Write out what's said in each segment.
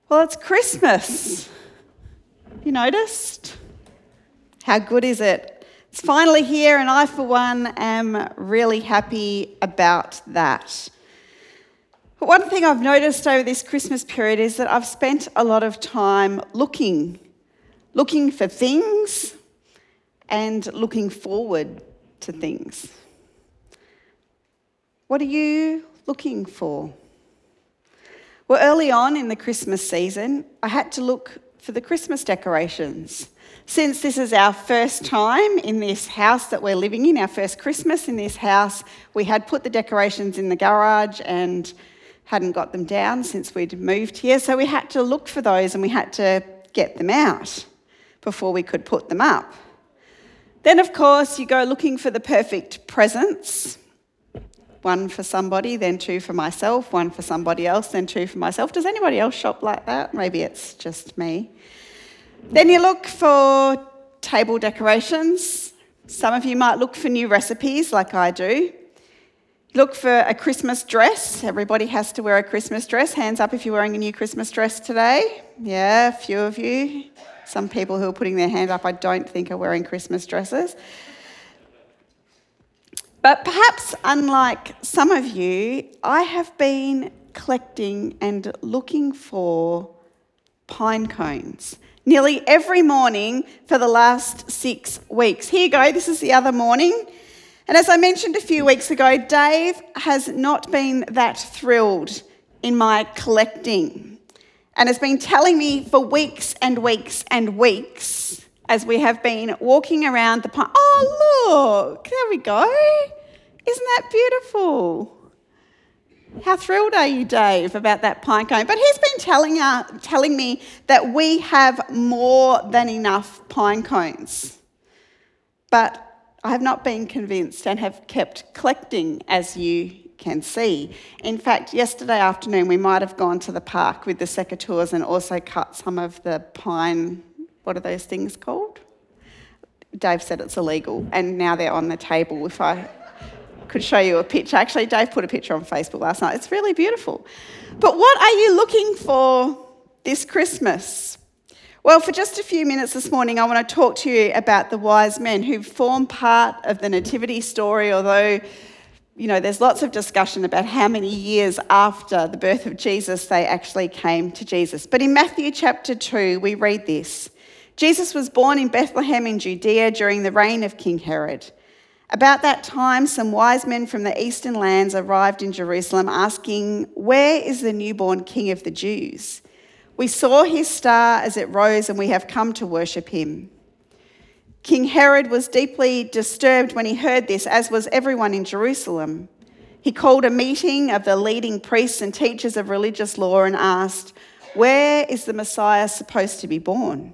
Well, it's Christmas. You noticed? How good is it? It's finally here, and I, for one, am really happy about that. But one thing I've noticed over this Christmas period is that I've spent a lot of time looking for things and looking forward to things. What are you looking for? Well, early on in the Christmas season, I had to look for the Christmas decorations. Since this is our first time in this house that we're living in, our first Christmas in this house, we had put the decorations in the garage and hadn't got them down since we'd moved here. So we had to look for those and we had to get them out before we could put them up. Then, of course, you go looking for the perfect presents. One for somebody, then two for myself, one for somebody else, then two for myself. Does anybody else shop like that? Maybe it's just me. Then you look for table decorations. Some of you might look for new recipes like I do. You look for a Christmas dress. Everybody has to wear a Christmas dress. Hands up if you're wearing a new Christmas dress today. Yeah, a few of you. Some people who are putting their hand up I don't think are wearing Christmas dresses. But perhaps unlike some of you, I have been collecting and looking for pine cones nearly every morning for the last 6 weeks. Here you go, this is the other morning. And as I mentioned a few weeks ago, Dave has not been that thrilled in my collecting and has been telling me for weeks and weeks and weeks as we have been walking around the pine. Oh, look, there we go. Isn't that beautiful? How thrilled are you, Dave, about that pine cone? But he's been telling me that we have more than enough pine cones. But I have not been convinced and have kept collecting, as you can see. In fact, yesterday afternoon we might have gone to the park with the secateurs and also cut some of the pine, what are those things called? Dave said it's illegal, and now they're on the table. If I could show you a picture. Actually, Dave put a picture on Facebook last night. It's really beautiful. But what are you looking for this Christmas? Well, for just a few minutes this morning, I want to talk to you about the wise men who form part of the nativity story, although, there's lots of discussion about how many years after the birth of Jesus they actually came to Jesus. But in Matthew chapter 2, we read this. Jesus was born in Bethlehem in Judea during the reign of King Herod. About that time, some wise men from the eastern lands arrived in Jerusalem asking, "Where is the newborn King of the Jews? We saw his star as it rose and we have come to worship him." King Herod was deeply disturbed when he heard this, as was everyone in Jerusalem. He called a meeting of the leading priests and teachers of religious law and asked, "Where is the Messiah supposed to be born?"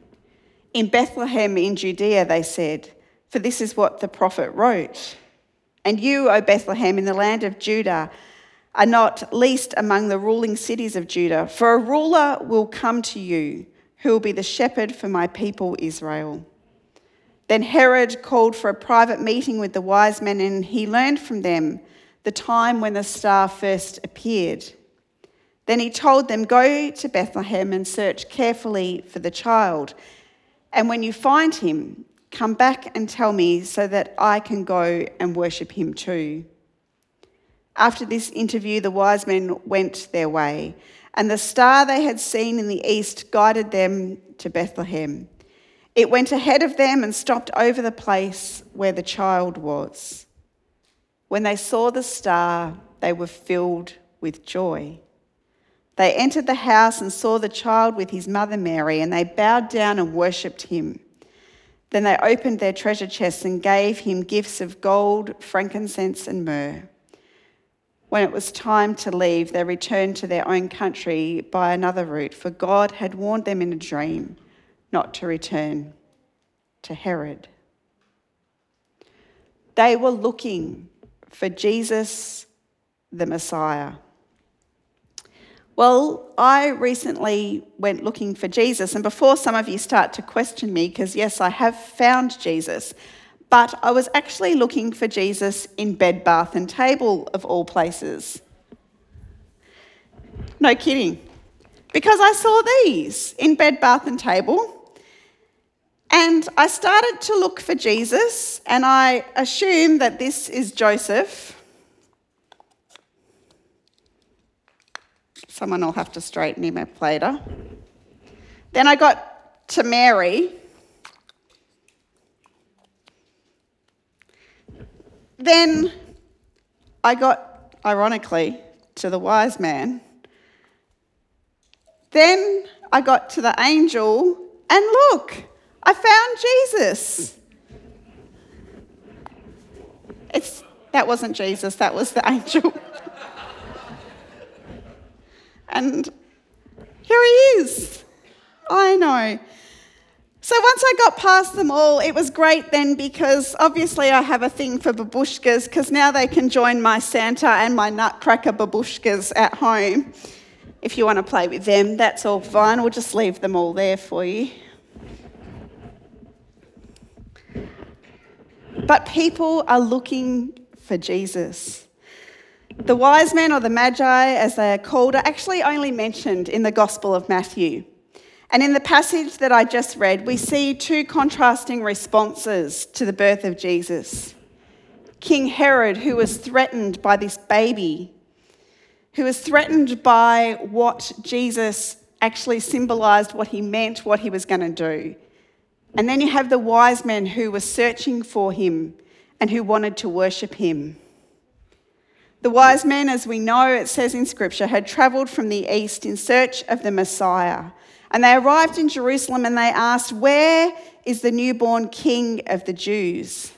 "In Bethlehem in Judea," they said. For this is what the prophet wrote. "And you, O Bethlehem, in the land of Judah, are not least among the ruling cities of Judah, for a ruler will come to you who will be the shepherd for my people Israel." Then Herod called for a private meeting with the wise men, and he learned from them the time when the star first appeared. Then he told them, "Go to Bethlehem and search carefully for the child. And when you find him, come back and tell me so that I can go and worship him too." After this interview, the wise men went their way, and the star they had seen in the east guided them to Bethlehem. It went ahead of them and stopped over the place where the child was. When they saw the star, they were filled with joy. They entered the house and saw the child with his mother Mary, and they bowed down and worshipped him. Then they opened their treasure chests and gave him gifts of gold, frankincense, and myrrh. When it was time to leave, they returned to their own country by another route, for God had warned them in a dream not to return to Herod. They were looking for Jesus, the Messiah. Well, I recently went looking for Jesus, and before some of you start to question me, because yes, I have found Jesus, but I was actually looking for Jesus in Bed Bath and Table, of all places. No kidding. because I saw these in Bed Bath and Table. And I started to look for Jesus, and I assumed that this is Joseph. Someone will have to straighten him up later. Then I got to Mary. Then I got, ironically, to the wise man. Then I got to the angel, and look, I found Jesus. That wasn't Jesus, that was the angel. And here he is. I know. So once I got past them all, it was great then, because obviously I have a thing for babushkas, because now they can join my Santa and my Nutcracker babushkas at home. If you want to play with them, that's all fine. We'll just leave them all there for you. But people are looking for Jesus. The wise men, or the magi as they are called, are actually only mentioned in the Gospel of Matthew. And in the passage that I just read, we see two contrasting responses to the birth of Jesus. King Herod, who was threatened by this baby, who was threatened by what Jesus actually symbolised, what he meant, what he was going to do. And then you have the wise men who were searching for him and who wanted to worship him. The wise men, as we know, it says in Scripture, had travelled from the east in search of the Messiah. And they arrived in Jerusalem and they asked, "Where is the newborn King of the Jews?"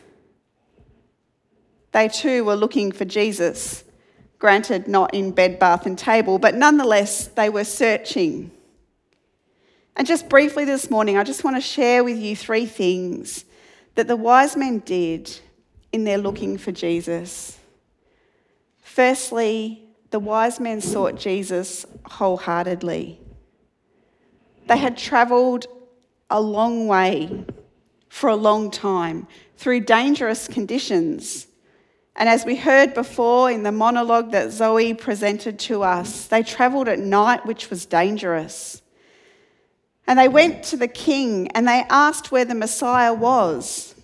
They too were looking for Jesus. Granted, not in Bed Bath and Table, but nonetheless, they were searching. And just briefly this morning, I just want to share with you three things that the wise men did in their looking for Jesus. Firstly, the wise men sought Jesus wholeheartedly. They had travelled a long way for a long time through dangerous conditions. And as we heard before in the monologue that Zoe presented to us, they travelled at night, which was dangerous. And they went to the king and they asked where the Messiah was.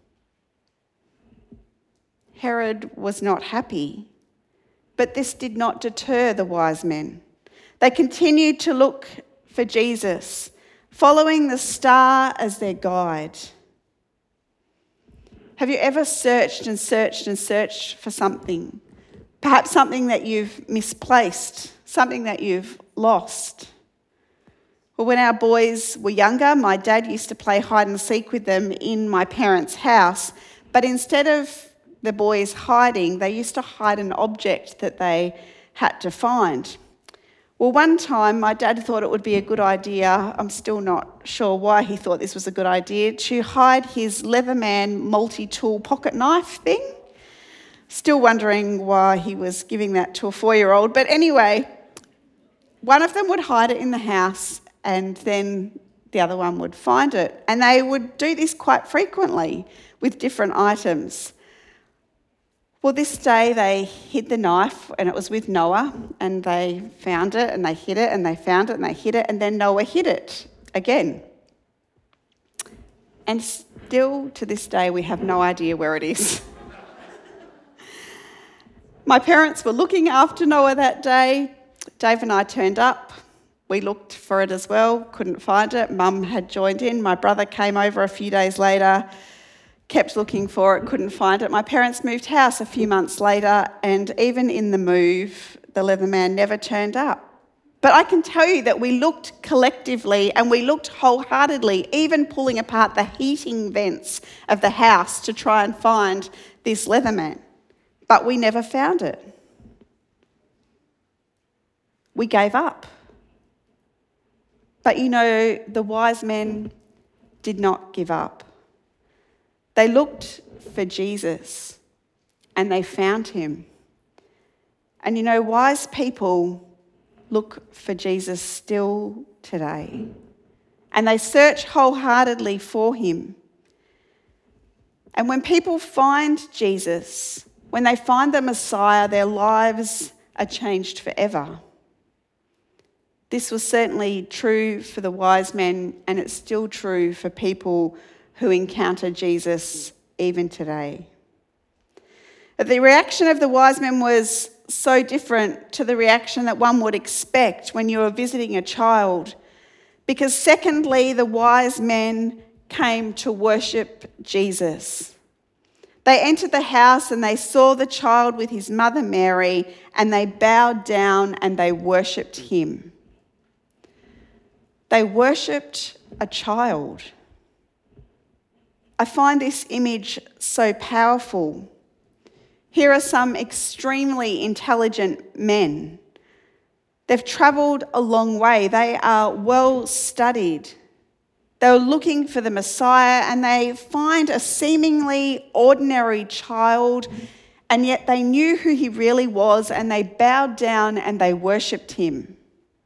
Herod was not happy, but this did not deter the wise men. They continued to look for Jesus, following the star as their guide. Have you ever searched and searched and searched for something? Perhaps something that you've misplaced, something that you've lost. Well, when our boys were younger, my dad used to play hide and seek with them in my parents' house, but instead of the boys hiding, they used to hide an object that they had to find. Well, one time my dad thought it would be a good idea, I'm still not sure why he thought this was a good idea, to hide his Leatherman multi-tool pocket knife thing. Still wondering why he was giving that to a 4-year-old. But anyway, one of them would hide it in the house and then the other one would find it. And they would do this quite frequently with different items. Well, this day they hid the knife, and it was with Noah, and they found it and they hid it and they found it and they hid it, and then Noah hid it again. And still to this day we have no idea where it is. My parents were looking after Noah that day. Dave and I turned up. We looked for it as well, couldn't find it. Mum had joined in. My brother came over a few days later, kept looking for it, couldn't find it. My parents moved house a few months later, and even in the move, the Leatherman never turned up. But I can tell you that we looked collectively and we looked wholeheartedly, even pulling apart the heating vents of the house to try and find this Leatherman. But we never found it. We gave up. But you know, the wise men did not give up. They looked for Jesus and they found him. And you know, wise people look for Jesus still today. And they search wholeheartedly for him. And when people find Jesus, when they find the Messiah, their lives are changed forever. This was certainly true for the wise men, and it's still true for people who encounter Jesus even today. But the reaction of the wise men was so different to the reaction that one would expect when you are visiting a child, because secondly, the wise men came to worship Jesus. They entered the house and they saw the child with his mother Mary, and they bowed down and they worshipped him. They worshipped a child. I find this image so powerful. Here are some extremely intelligent men. They've travelled a long way. They are well studied. They were looking for the Messiah, and they find a seemingly ordinary child, and yet they knew who he really was, and they bowed down and they worshipped him.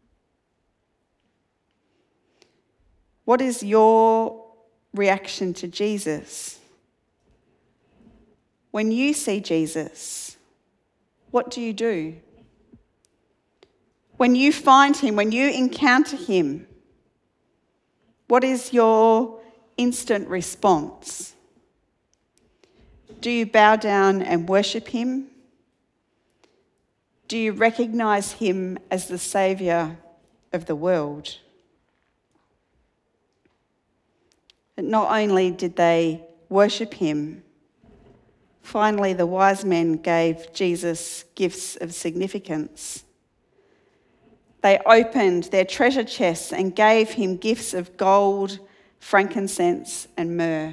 What is your reaction to Jesus? When you see Jesus, what do you do? When you find him, when you encounter him, what is your instant response? Do you bow down and worship him? Do you recognise him as the Saviour of the world? But not only did they worship him, finally the wise men gave Jesus gifts of significance. They opened their treasure chests and gave him gifts of gold, frankincense, and myrrh.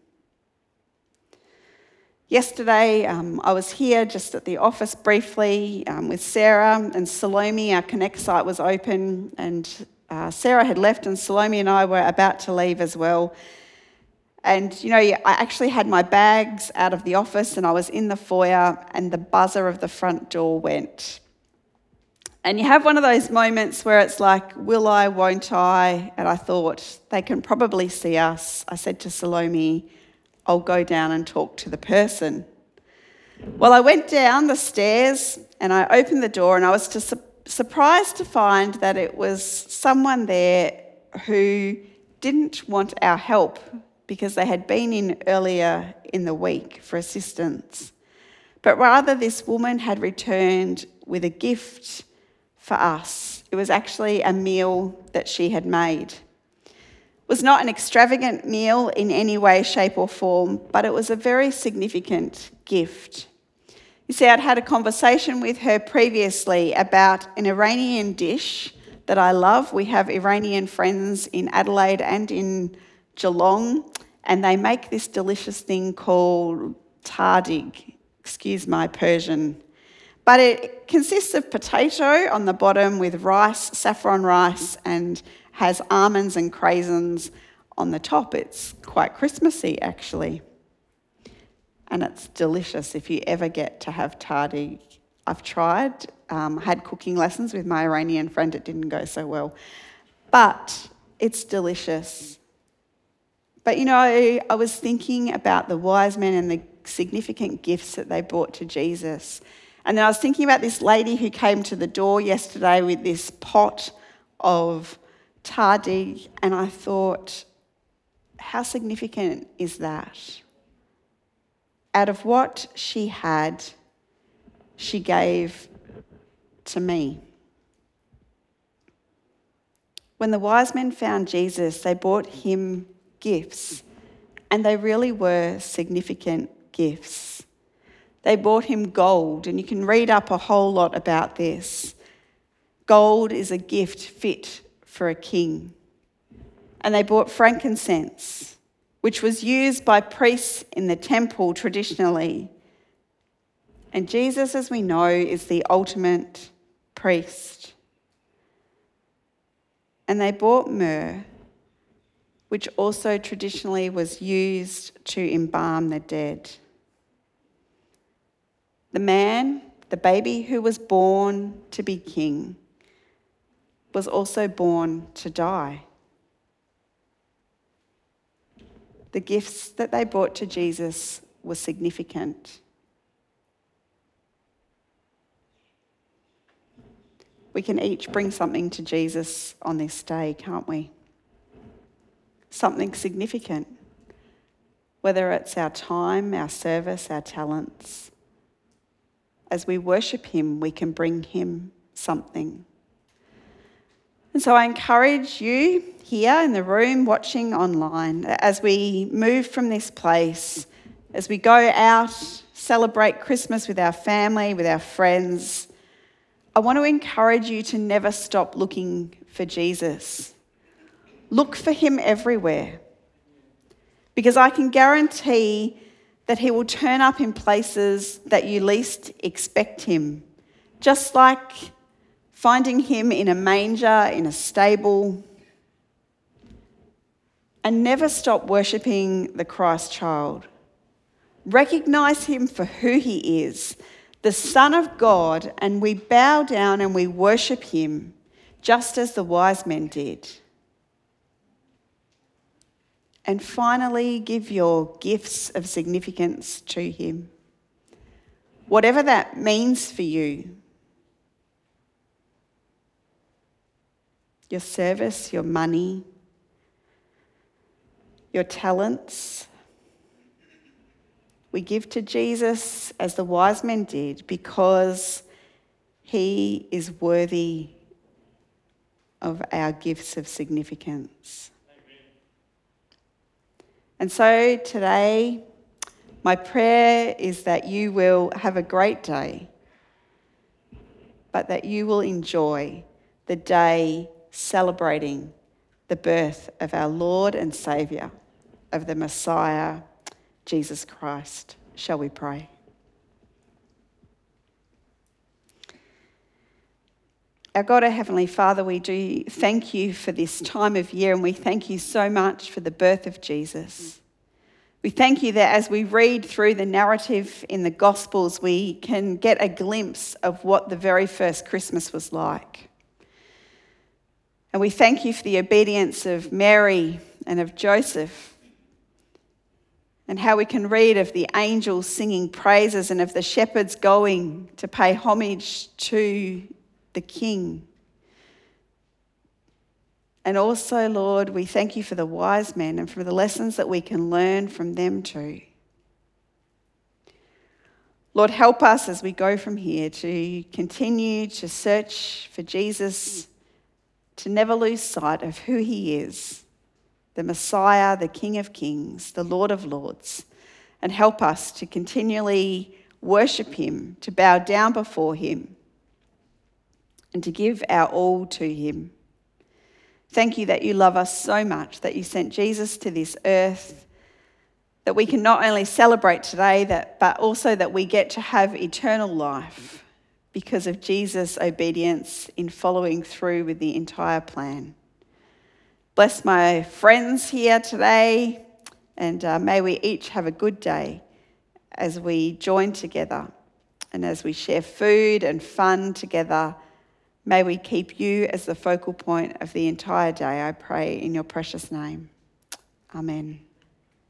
Yesterday, I was here just at the office briefly with Sarah, and Salome, our Connect site, was open, and Sarah had left, and Salome and I were about to leave as well. And, I actually had my bags out of the office, and I was in the foyer, and the buzzer of the front door went. And you have one of those moments where it's like, will I, won't I? And I thought, they can probably see us. I said to Salome, I'll go down and talk to the person. Well, I went down the stairs and I opened the door, and I was surprised to find that it was someone there who didn't want our help because they had been in earlier in the week for assistance. But rather, this woman had returned with a gift for us. It was actually a meal that she had made. It was not an extravagant meal in any way, shape or form, but it was a very significant gift. You see, I'd had a conversation with her previously about an Iranian dish that I love. We have Iranian friends in Adelaide and in Geelong, and they make this delicious thing called tardig. Excuse my Persian. But it consists of potato on the bottom with rice, saffron rice, and has almonds and craisins on the top. It's quite Christmassy, actually. And it's delicious if you ever get to have tardig. I've tried, had cooking lessons with my Iranian friend. It didn't go so well. But it's delicious. But, I was thinking about the wise men and the significant gifts that they brought to Jesus. And then I was thinking about this lady who came to the door yesterday with this pot of tardig, and I thought, how significant is that? Out of what she had, she gave to me. When the wise men found Jesus, they brought him gifts, and they really were significant gifts. They brought him gold, and you can read up a whole lot about this. Gold is a gift fit for a king. And they brought frankincense, which was used by priests in the temple traditionally. And Jesus, as we know, is the ultimate priest. And they brought myrrh, which also traditionally was used to embalm the dead. The man, the baby who was born to be king, was also born to die. The gifts that they brought to Jesus were significant. we can each bring something to Jesus on this day, can't we? Something significant. Whether it's our time, our service, our talents. As we worship him, we can bring him something. And so I encourage you here in the room, watching online, as we move from this place, as we go out, celebrate Christmas with our family, with our friends, I want to encourage you to never stop looking for Jesus. Look for him everywhere. Because I can guarantee that he will turn up in places that you least expect him. Just like finding him in a manger, in a stable. And never stop worshipping the Christ child. Recognise him for who he is, the Son of God, and we bow down and we worship him, just as the wise men did. And finally, give your gifts of significance to him. Whatever that means for you. Your service, your money, your talents. We give to Jesus as the wise men did because he is worthy of our gifts of significance. And so today, my prayer is that you will have a great day, but that you will enjoy the day celebrating the birth of our Lord and Saviour, of the Messiah, Jesus Christ. Shall we pray? Our God, our Heavenly Father, we do thank you for this time of year, and we thank you so much for the birth of Jesus. We thank you that as we read through the narrative in the Gospels, we can get a glimpse of what the very first Christmas was like. And we thank you for the obedience of Mary and of Joseph, and how we can read of the angels singing praises and of the shepherds going to pay homage to the King. And also, Lord, we thank you for the wise men and for the lessons that we can learn from them too. Lord, help us as we go from here to continue to search for Jesus, to never lose sight of who he is, the Messiah, the King of Kings, the Lord of Lords, and help us to continually worship him, to bow down before him, and to give our all to him. Thank you that you love us so much, that you sent Jesus to this earth, that we can not only celebrate today, but also that we get to have eternal life because of Jesus' obedience in following through with the entire plan. Bless my friends here today, and may we each have a good day as we join together and as we share food and fun together. May we keep you as the focal point of the entire day, I pray in your precious name. Amen.